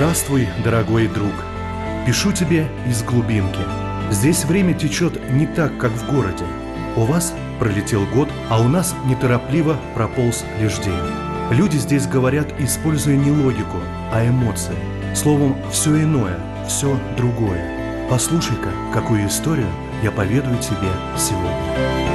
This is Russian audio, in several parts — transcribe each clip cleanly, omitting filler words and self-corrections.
Здравствуй, дорогой друг. Пишу тебе из глубинки. Здесь время течет не так, как в городе. У вас пролетел год, а у нас неторопливо прополз лишь день. Люди здесь говорят, используя не логику, а эмоции. Словом, все иное, все другое. Послушай-ка, какую историю я поведаю тебе сегодня.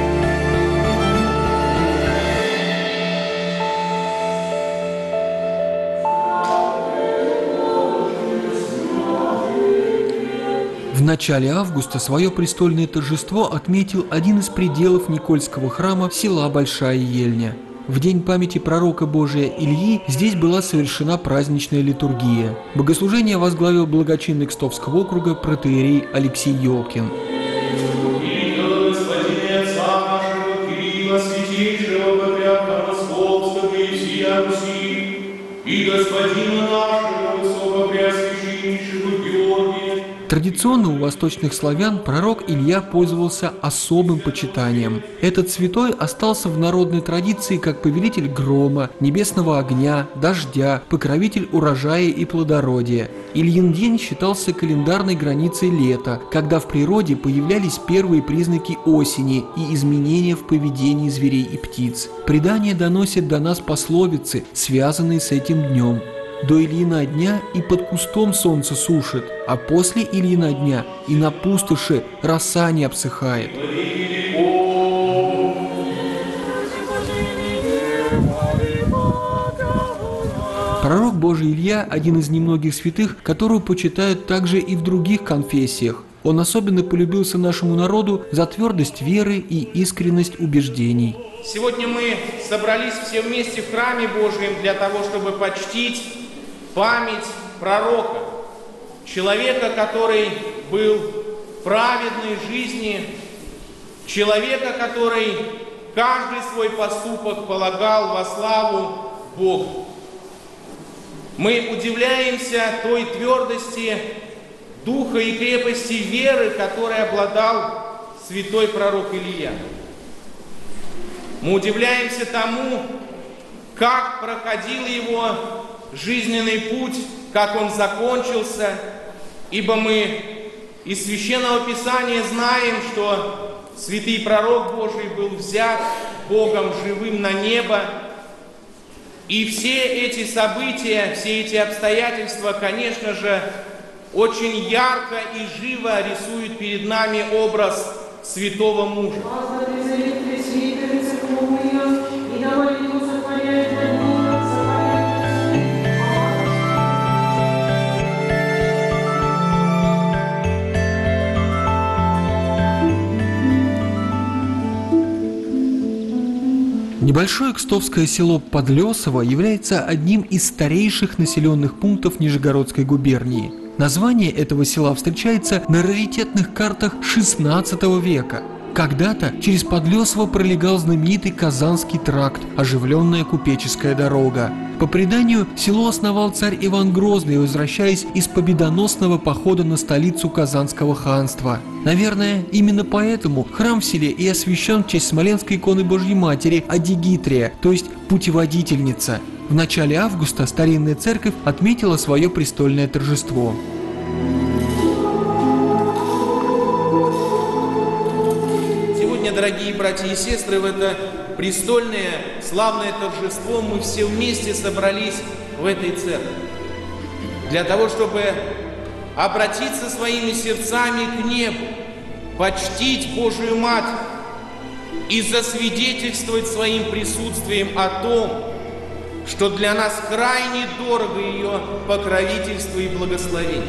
В начале августа свое престольное торжество отметил один из пределов Никольского храма села Большая Ельня. В день памяти пророка Божия Ильи здесь была совершена праздничная литургия. Богослужение возглавил благочинный Кстовского округа протоиерей Алексей Ёлкин. Традиционно у восточных славян пророк Илья пользовался особым почитанием. Этот святой остался в народной традиции как повелитель грома, небесного огня, дождя, покровитель урожая и плодородия. Ильин день считался календарной границей лета, когда в природе появлялись первые признаки осени и изменения в поведении зверей и птиц. Предание доносит до нас пословицы, связанные с этим днем. До Ильина дня и под кустом солнце сушит, а после Ильина дня и на пустоши роса не обсыхает. Пророк Божий Илья – один из немногих святых, которого почитают также и в других конфессиях. Он особенно полюбился нашему народу за твердость веры и искренность убеждений. Сегодня мы собрались все вместе в храме Божьем для того, чтобы почтить память пророка, человека, который был в праведной жизни, человека, который каждый свой поступок полагал во славу Богу. Мы удивляемся той твердости духа и крепости веры, которой обладал святой пророк Илья. Мы удивляемся тому, как проходил его жизненный путь, как он закончился, ибо мы из Священного Писания знаем, что святый пророк Божий был взят Богом живым на небо, и все эти события, все эти обстоятельства, конечно же, очень ярко и живо рисуют перед нами образ святого мужа. Небольшое кстовское село Подлесово является одним из старейших населенных пунктов Нижегородской губернии. Название этого села встречается на раритетных картах XVI века. Когда-то через Подлесово пролегал знаменитый Казанский тракт, оживленная купеческая дорога. По преданию, село основал царь Иван Грозный, возвращаясь из победоносного похода на столицу Казанского ханства. Наверное, именно поэтому храм в селе и освящен в честь смоленской иконы Божьей Матери Адигитрия, то есть путеводительница. В начале августа старинная церковь отметила свое престольное торжество. Сегодня, дорогие братья и сестры, в это престольное, славное торжество мы все вместе собрались в этой церкви для того, чтобы обратиться своими сердцами к небу, почтить Божию Матерь и засвидетельствовать своим присутствием о том, что для нас крайне дорого ее покровительство и благословение.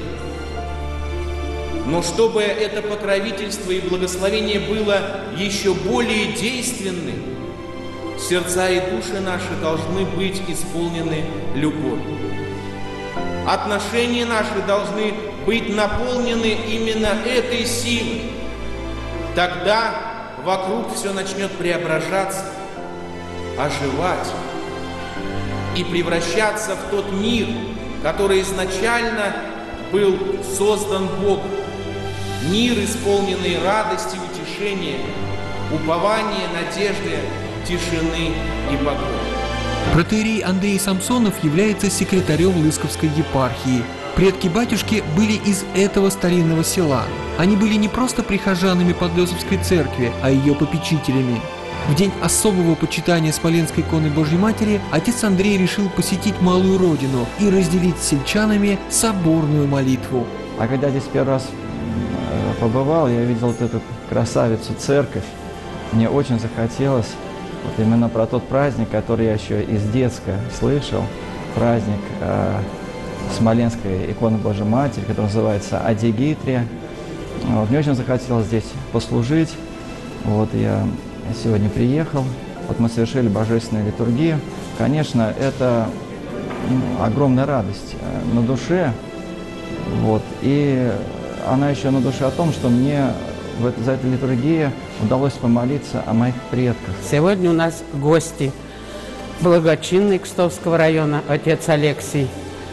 Но чтобы это покровительство и благословение было еще более действенным, сердца и души наши должны быть исполнены любовью. Отношения наши должны быть наполнены именно этой силой. Тогда вокруг все начнет преображаться, оживать и превращаться в тот мир, который изначально был создан Богом. Мир, исполненный радости, утешения, упования, надежды, тишины и покоя. Протоиерей Андрей Самсонов является секретарем Лысковской епархии. Предки батюшки были из этого старинного села. Они были не просто прихожанами Подлесовской церкви, а ее попечителями. В день особого почитания Смоленской иконы Божьей Матери отец Андрей решил посетить малую родину и разделить с сельчанами соборную молитву. А когда здесь первый раз побывал, я видел вот эту красавицу церковь. Мне очень захотелось вот именно про тот праздник, который я еще из детска слышал, праздник Смоленской иконы Божьей Матери, который называется Адигитрия. Вот, мне очень захотелось здесь послужить. Вот я сегодня приехал, вот мы совершили божественную литургию. Конечно, это огромная радость на душе. Вот, и она еще на душе о том, что мне за этой литургией удалось помолиться о моих предках. Сегодня у нас гости. Благочинный Кстовского района, отец Алексий.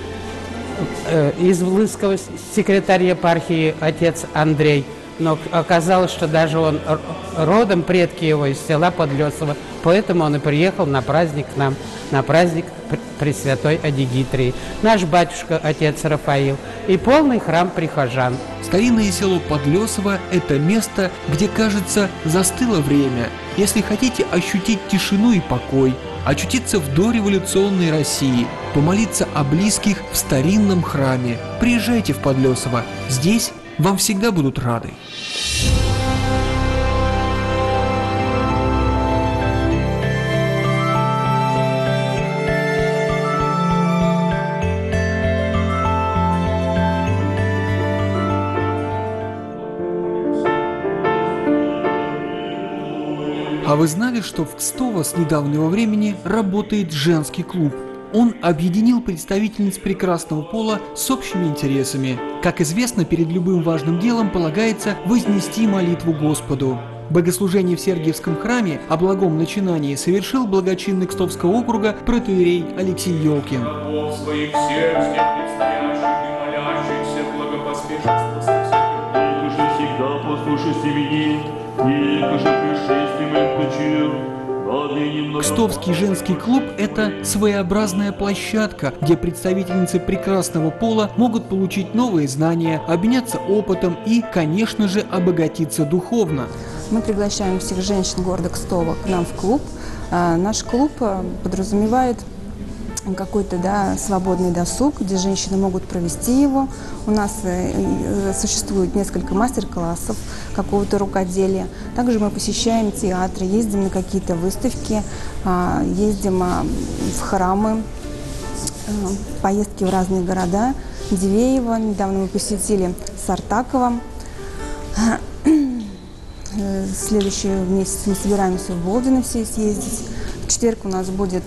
Из Влысского секретарь епархии, отец Андрей. Но оказалось, что даже он родом, предки его из села Подлесово. Поэтому он и приехал на праздник к нам, на праздник Пресвятой Адигитрии. Наш батюшка, отец Рафаил, и полный храм прихожан. Старинное село Подлесово – это место, где, кажется, застыло время. Если хотите ощутить тишину и покой, очутиться в дореволюционной России, помолиться о близких в старинном храме, приезжайте в Подлесово. Здесь вам всегда будут рады. А вы знали, что в Кстово с недавнего времени работает женский клуб? Он объединил представительниц прекрасного пола с общими интересами. Как известно, перед любым важным делом полагается вознести молитву Господу. Богослужение в Сергиевском храме о благом начинании совершил благочинный Кстовского округа протоиерей Алексей Ёлкин. Кстовский женский клуб – это своеобразная площадка, где представительницы прекрасного пола могут получить новые знания, обменяться опытом и, конечно же, обогатиться духовно. Мы приглашаем всех женщин города Кстово к нам в клуб. Наш клуб подразумевает какой-то свободный досуг, где женщины могут провести его. У нас существует несколько мастер-классов какого-то рукоделия. Также мы посещаем театры, ездим на какие-то выставки, ездим в храмы, поездки в разные города. Дивеево, недавно мы посетили Сартакова. Следующий месяц мы собираемся в Болдино все съездить. В четверг у нас будет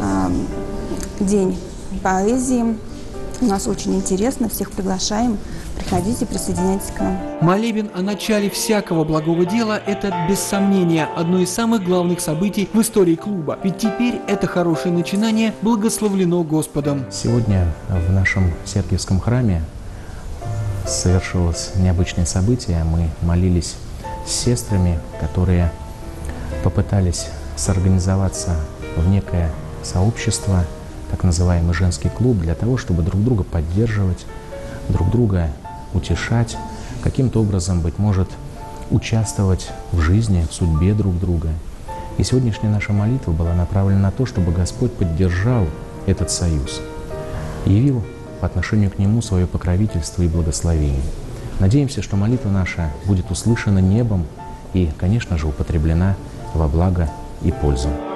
день поэзии. У нас очень интересно, всех приглашаем. Приходите, присоединяйтесь к нам. Молебен о начале всякого благого дела – это, без сомнения, одно из самых главных событий в истории клуба. Ведь теперь это хорошее начинание благословлено Господом. Сегодня в нашем Сергиевском храме совершилось необычное событие. Мы молились с сестрами, которые попытались сорганизоваться в некое сообщество, так называемый женский клуб, для того, чтобы друг друга поддерживать, друг друга утешать, каким-то образом, быть может, участвовать в жизни, в судьбе друг друга. И сегодняшняя наша молитва была направлена на то, чтобы Господь поддержал этот союз, явил по отношению к нему свое покровительство и благословение. Надеемся, что молитва наша будет услышана небом и, конечно же, употреблена во благо и пользу.